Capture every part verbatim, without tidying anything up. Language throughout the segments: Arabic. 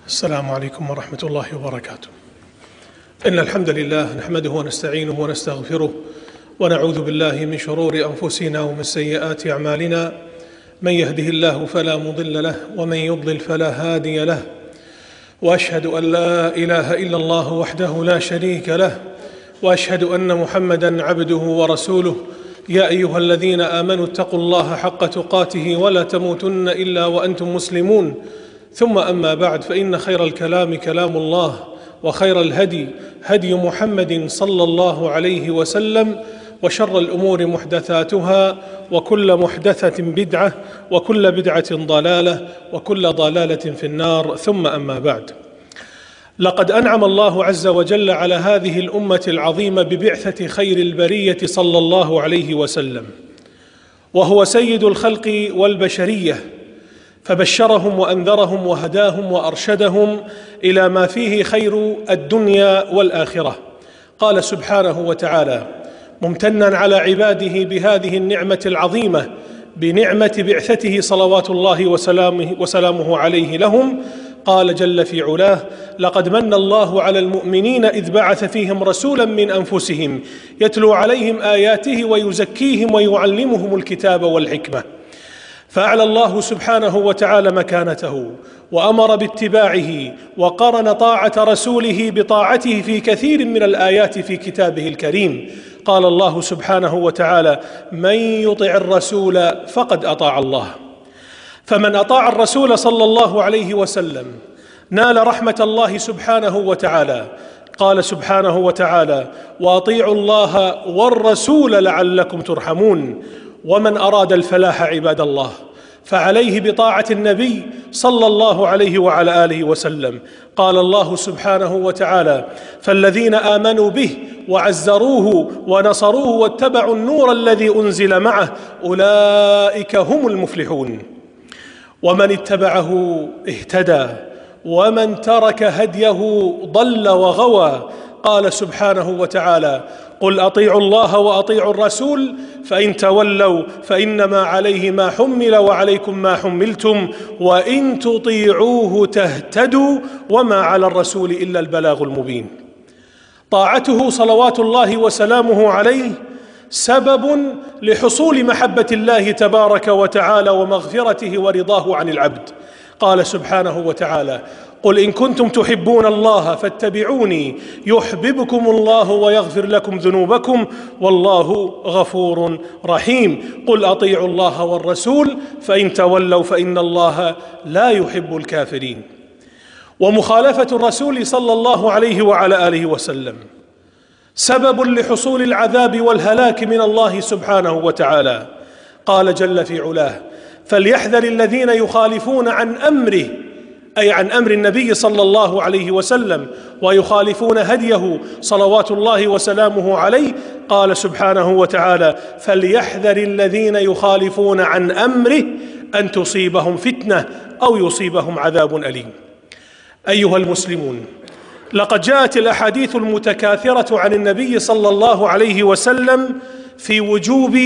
السلام عليكم ورحمة الله وبركاته. إن الحمد لله نحمده ونستعينه ونستغفره ونعوذ بالله من شرور أنفسنا ومن سيئات أعمالنا. من يهده الله فلا مضل له ومن يضلل فلا هادي له، وأشهد أن لا إله إلا الله وحده لا شريك له، وأشهد أن محمدًا عبده ورسوله. يا أيها الذين آمنوا اتقوا الله حق تقاته ولا تموتن إلا وأنتم مسلمون. ثم أما بعد، فإن خير الكلام كلام الله، وخير الهدي هدي محمد صلى الله عليه وسلم، وشر الأمور محدثاتها، وكل محدثة بدعة، وكل بدعة ضلالة، وكل ضلالة في النار. ثم أما بعد، لقد أنعم الله عز وجل على هذه الأمة العظيمة ببعثة خير البرية صلى الله عليه وسلم، وهو سيد الخلق والبشرية، فبشرهم وأنذرهم وهداهم وأرشدهم إلى ما فيه خير الدنيا والآخرة. قال سبحانه وتعالى ممتنا على عباده بهذه النعمة العظيمة، بنعمة بعثته صلوات الله وسلامه, وسلامه عليه لهم. قال جل في علاه: لقد من الله على المؤمنين إذ بعث فيهم رسولا من أنفسهم يتلو عليهم آياته ويزكيهم ويعلمهم الكتاب والحكمة. فأعلى الله سبحانه وتعالى مكانته وأمر باتباعه، وقرن طاعة رسوله بطاعته في كثير من الآيات في كتابه الكريم. قال الله سبحانه وتعالى: من يطع الرسول فقد أطاع الله. فمن أطاع الرسول صلى الله عليه وسلم نال رحمة الله سبحانه وتعالى. قال سبحانه وتعالى: وأطيعوا الله والرسول لعلكم ترحمون. ومن أراد الفلاح عباد الله فعليه بطاعة النبي صلى الله عليه وعلى آله وسلم. قال الله سبحانه وتعالى: فالذين آمنوا به وعزروه ونصروه واتبعوا النور الذي أنزل معه أولئك هم المفلحون. ومن اتبعه اهتدى، ومن ترك هديه ضل وغوى. قال سبحانه وتعالى: قل أطيعوا الله وأطيعوا الرسول فإن تولوا فإنما عليه ما حمل وعليكم ما حملتم وإن تطيعوه تهتدوا وما على الرسول إلا البلاغ المبين. طاعته صلوات الله وسلامه عليه سبب لحصول محبة الله تبارك وتعالى ومغفرته ورضاه عن العبد. قال سبحانه وتعالى: قل إن كنتم تحبون الله فاتبعوني يحببكم الله ويغفر لكم ذنوبكم والله غفور رحيم. قل أطيعوا الله والرسول فإن تولوا فإن الله لا يحب الكافرين. ومخالفة الرسول صلى الله عليه وعلى آله وسلم سبب لحصول العذاب والهلاك من الله سبحانه وتعالى. قال جل في علاه: فليحذر الذين يخالفون عن أمره، أي عن أمر النبي صلى الله عليه وسلم، ويخالفون هديه صلوات الله وسلامه عليه. قال سبحانه وتعالى: فليحذر الذين يخالفون عن أمره أن تصيبهم فتنة أو يصيبهم عذاب أليم. أيها المسلمون، لقد جاءت الأحاديث المتكاثرة عن النبي صلى الله عليه وسلم في وجوب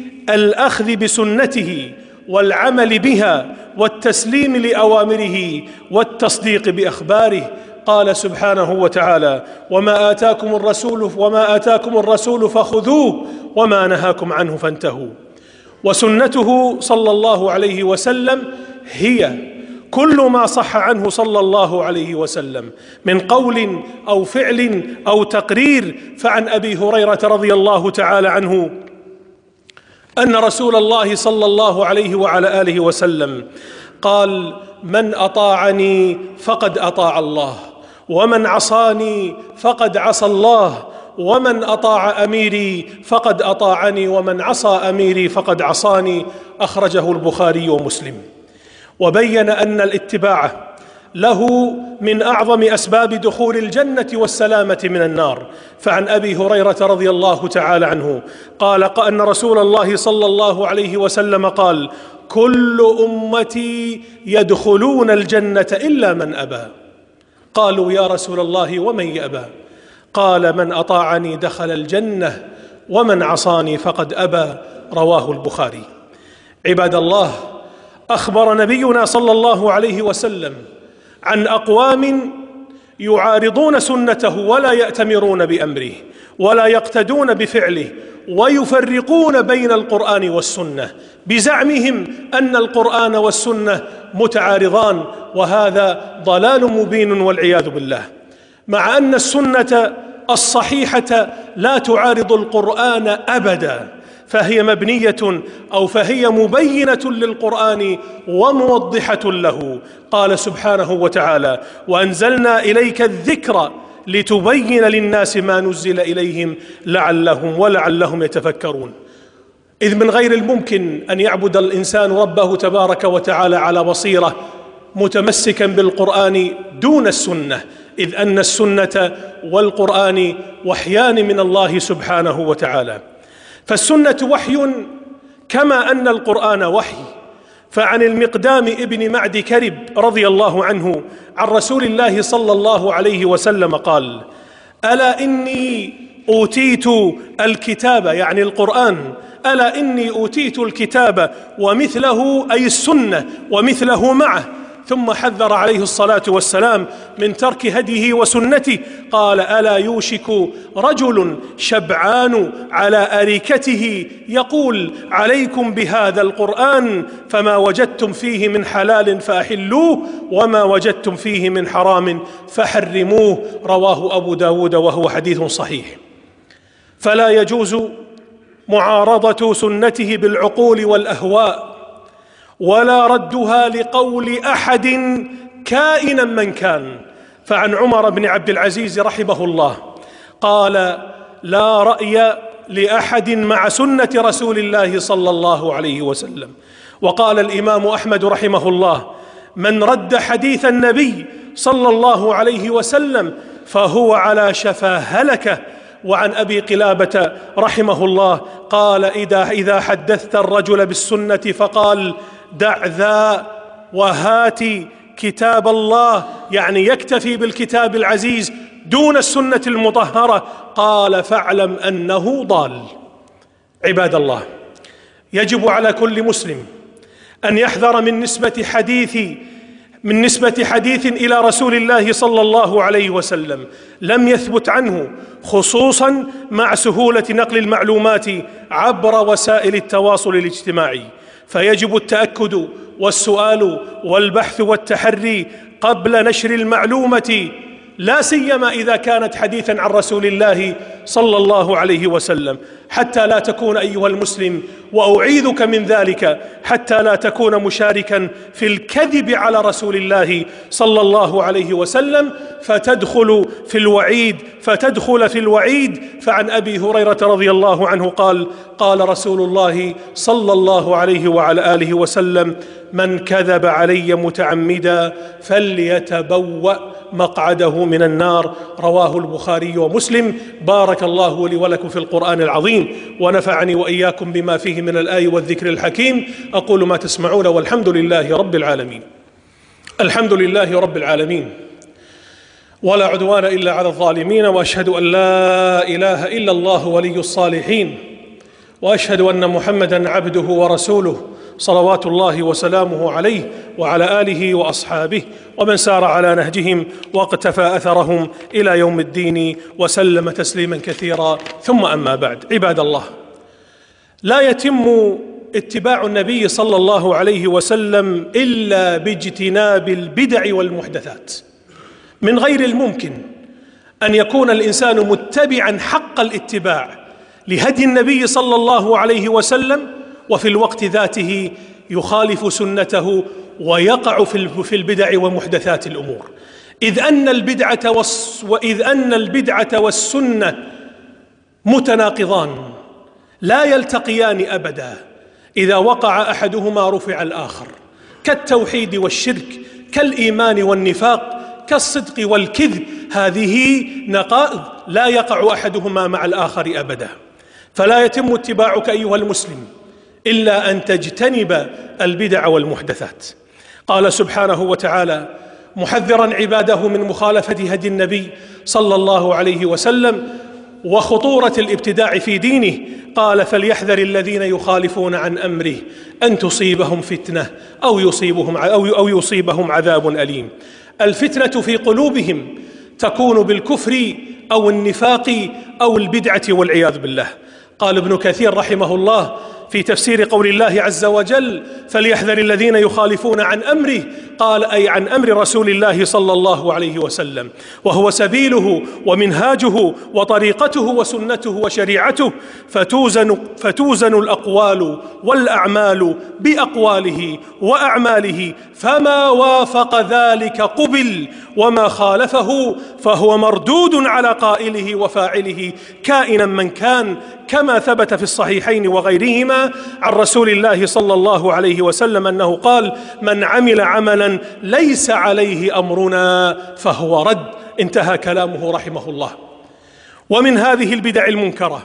الأخذ بسنته والعمل بها والتسليم لأوامره والتصديق بأخباره. قال سبحانه وتعالى: وما آتاكم الرسول وما آتاكم الرسول فخذوه وما نهاكم عنه فانتهوا. وسنته صلى الله عليه وسلم هي كل ما صح عنه صلى الله عليه وسلم من قول أو فعل أو تقرير. فعن أبي هريرة رضي الله تعالى عنه أن رسول الله صلى الله عليه وعلى آله وسلم قال: من أطاعني فقد أطاع الله، ومن عصاني فقد عصى الله، ومن أطاع أميري فقد أطاعني، ومن عصى أميري فقد عصاني. أخرجه البخاري ومسلم. وبين أن الاتباع له من أعظم أسباب دخول الجنة والسلامة من النار. فعن أبي هريرة رضي الله تعالى عنه قال أن رسول الله صلى الله عليه وسلم قال: كل أمتي يدخلون الجنة إلا من أبى. قالوا: يا رسول الله ومن يأبى؟ قال: من أطاعني دخل الجنة ومن عصاني فقد أبى. رواه البخاري. عباد الله، أخبر نبينا صلى الله عليه وسلم عن أقوام يعارضون سنته ولا يأتمرون بأمره ولا يقتدون بفعله، ويفرقون بين القرآن والسنة بزعمهم أن القرآن والسنة متعارضان، وهذا ضلال مبين والعياذ بالله. مع أن السنة الصحيحة لا تعارض القرآن أبدا، فهي مبنية أو فهي مبينة للقرآن وموضحة له. قال سبحانه وتعالى: وأنزلنا إليك الذكر لتبين للناس ما نزل إليهم لعلهم ولعلهم يتفكرون. إذ من غير الممكن أن يعبد الإنسان ربه تبارك وتعالى على بصيرة متمسكا بالقرآن دون السنة، إذ أن السنة والقرآن وحيان من الله سبحانه وتعالى. فالسنة وحي كما أن القرآن وحي. فعن المقدام ابن معد كرب رضي الله عنه عن رسول الله صلى الله عليه وسلم قال: ألا إني أوتيت الكتاب، يعني القرآن، ألا إني أوتيت الكتاب ومثله، أي السنة، ومثله معه، ثم حذر عليه الصلاة والسلام من ترك هديه وسنته. قال: ألا يوشك رجل شبعان على أريكته يقول: عليكم بهذا القرآن فما وجدتم فيه من حلال فأحلوه وما وجدتم فيه من حرام فحرموه. رواه أبو داود وهو حديث صحيح. فلا يجوز معارضة سنته بالعقول والأهواء، ولا ردها لقول أحد كائنا من كان. فعن عمر بن عبد العزيز رحمه الله قال: لا رأي لأحد مع سنة رسول الله صلى الله عليه وسلم. وقال الإمام أحمد رحمه الله: من رد حديث النبي صلى الله عليه وسلم فهو على شفا هلكة. وعن أبي قلابة رحمه الله قال: إذا إذا حدثت الرجل بالسنة فقال: دع ذا وهات كتاب الله، يعني يكتفي بالكتاب العزيز دون السنة المطهرة، قال: فاعلم أنه ضال. عباد الله، يجب على كل مسلم أن يحذر من نسبة حديث من نسبة حديث إلى رسول الله صلى الله عليه وسلم لم يثبت عنه، خصوصا مع سهولة نقل المعلومات عبر وسائل التواصل الاجتماعي. فيجب التأكد والسؤال والبحث والتحري قبل نشر المعلومة، لا سيما إذا كانت حديثا عن رسول الله صلى الله عليه وسلم، حتى لا تكون أيها المسلم، وأعيذك من ذلك، حتى لا تكون مشاركا في الكذب على رسول الله صلى الله عليه وسلم فتدخل في الوعيد فتدخل في الوعيد. فعن أبي هريرة رضي الله عنه قال: قال رسول الله صلى الله عليه وعلى آله وسلم: من كذب علي متعمدا فليتبوأ مقعده من النار. رواه البخاري ومسلم. بارك الله لي ولكم في القرآن العظيم، ونفعني وإياكم بما فيه من الآي والذكر الحكيم. أقول ما تسمعون، والحمد لله رب العالمين. الحمد لله رب العالمين، ولا عدوان إلا على الظالمين، وأشهد أن لا إله إلا الله ولي الصالحين، وأشهد أن محمدًا عبده ورسوله، صلوات الله وسلامه عليه وعلى آله وأصحابه ومن سار على نهجهم واقتفى أثرهم إلى يوم الدين، وسلم تسليما كثيرا. ثم أما بعد، عباد الله، لا يتم اتباع النبي صلى الله عليه وسلم إلا باجتناب البدع والمحدثات. من غير الممكن أن يكون الإنسان متبعا حق الاتباع لهدي النبي صلى الله عليه وسلم وفي الوقت ذاته يخالف سنته ويقع في البدع ومحدثات الأمور، إذ أن البدعة والس وإذ أن البدعة والسنة متناقضان لا يلتقيان أبدا. إذا وقع أحدهما رفع الآخر، كالتوحيد والشرك، كالإيمان والنفاق، كالصدق والكذب. هذه نقائض لا يقع أحدهما مع الآخر أبدا. فلا يتم اتباعك أيها المسلم إلا أن تجتنب البدع والمحدثات. قال سبحانه وتعالى محذرا عباده من مخالفة هدي النبي صلى الله عليه وسلم وخطورة الابتداع في دينه، قال: فليحذر الذين يخالفون عن أمره أن تصيبهم فتنة أو يصيبهم أو يصيبهم عذاب أليم. الفتنة في قلوبهم تكون بالكفر أو النفاق أو البدعة والعياذ بالله. قال ابن كثير رحمه الله في تفسير قول الله عز وجل: فليحذر الذين يخالفون عن أمره، قال أي عن أمر رسول الله صلى الله عليه وسلم، وهو سبيله ومنهاجه وطريقته وسنته وشريعته، فتوزن, فتوزن الأقوال والأعمال بأقواله وأعماله، فما وافق ذلك قبل، وما خالفه فهو مردود على قائله وفاعله كائنا من كان، كما ثبت في الصحيحين وغيرهما عن رسول الله صلى الله عليه وسلم أنه قال: من عمل عملا ليس عليه أمرنا فهو رد. انتهى كلامه رحمه الله. ومن هذه البدع المنكرة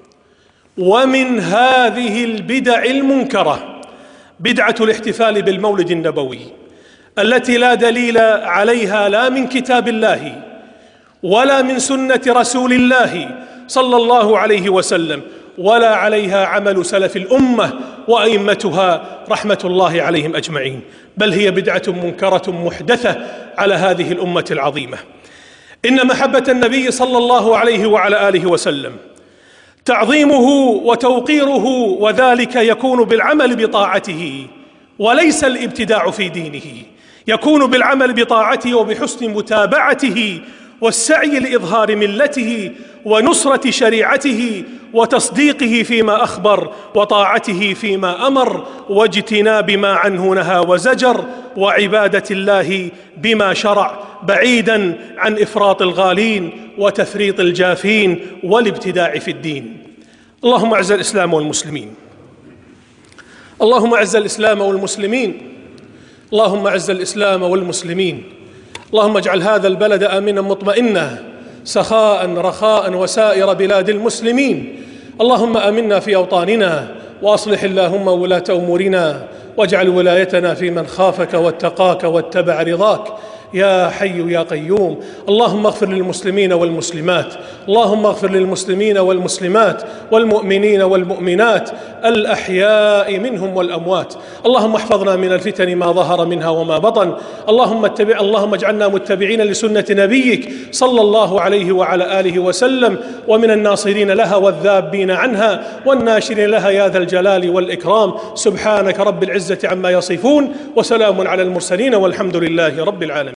ومن هذه البدع المنكرة بدعة الاحتفال بالمولد النبوي، التي لا دليل عليها لا من كتاب الله ولا من سنة رسول الله صلى الله عليه وسلم، ولا عليها عمل سلف الأمة وأئمتها رحمة الله عليهم أجمعين، بل هي بدعة منكرة محدثة على هذه الأمة العظيمة. إن محبة النبي صلى الله عليه وعلى آله وسلم تعظيمه وتوقيره، وذلك يكون بالعمل بطاعته وليس الابتداع في دينه، يكون بالعمل بطاعته وبحسن متابعته والسعي لإظهار ملته ونصرة شريعته وتصديقه فيما أخبر وطاعته فيما أمر واجتناب ما عنه نهى وزجر، وعبادة الله بما شرع، بعيدا عن إفراط الغالين وتفريط الجافين والابتداع في الدين. اللهم أعز الإسلام والمسلمين، اللهم أعز الإسلام والمسلمين، اللهم أعز الإسلام والمسلمين. اللهم اجعل هذا البلد آمنا مطمئنا سخاء رخاء وسائر بلاد المسلمين. اللهم آمنا في أوطاننا، وأصلح اللهم ولاة أمورنا، واجعل ولايتنا في من خافك واتقاك واتبع رضاك يا حي يا قيوم. اللهم اغفر للمسلمين والمسلمات، اللهم اغفر للمسلمين والمسلمات والمؤمنين والمؤمنات الأحياء منهم والأموات. اللهم احفظنا من الفتن ما ظهر منها وما بطن. اللهم اتبع اللهم اجعلنا متبعين لسنة نبيك صلى الله عليه وعلى آله وسلم، ومن الناصرين لها والذابين عنها والناشرين لها يا ذا الجلال والإكرام. سبحانك رب العزة عما يصفون، وسلام على المرسلين، والحمد لله رب العالمين.